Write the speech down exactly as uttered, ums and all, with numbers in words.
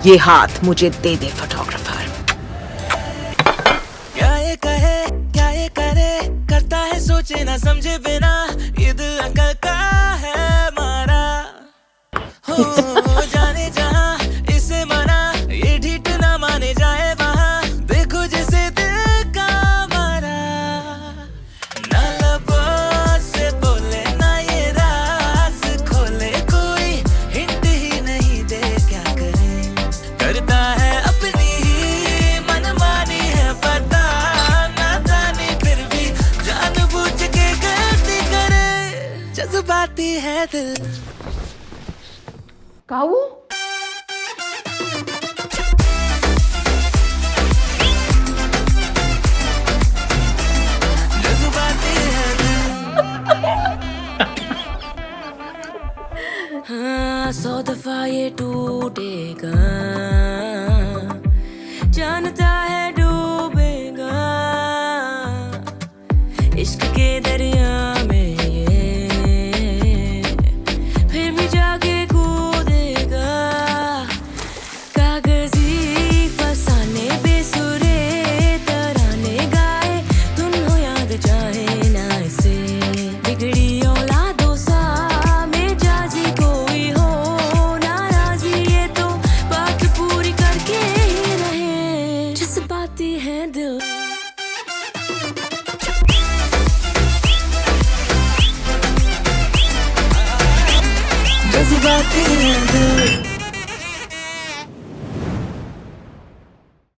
ये हाथ मुझे दे दे फोटोग्राफर। क्या ये कहे क्या ये करे, करता है सोचे ना समझे बिना, ये दिल अकल का है मारा हो जाने जहां इसे मना, ये ढीठ ना माने जाए वहां, देखो जैसे दिल का मारा। ना लबों से बोले ना ये राज खोले, कोई हिंट ही नहीं दे क्या करे, करता है अपनी ही मनमानी है पता, नादानी फिर भी जानबूझ के गलती करे, जज्बाती है दिल। काऊ जज्बाती है दिल। हाँ, सौ दफा ये टूटेगा, जानता है डूबेगा, इश्क के दरिया में ये फिर भी जाके कूदेगा, कागजी फसाने बेसुरे तराने गाए, धुन हो याद जाए ना इसे, बिगड़ी औलादों सा में जाजी कोई हो नाराजी, ये तो बात पूरी करके ही रहे, जज्बाती है दिल। जज्बाती है दिल।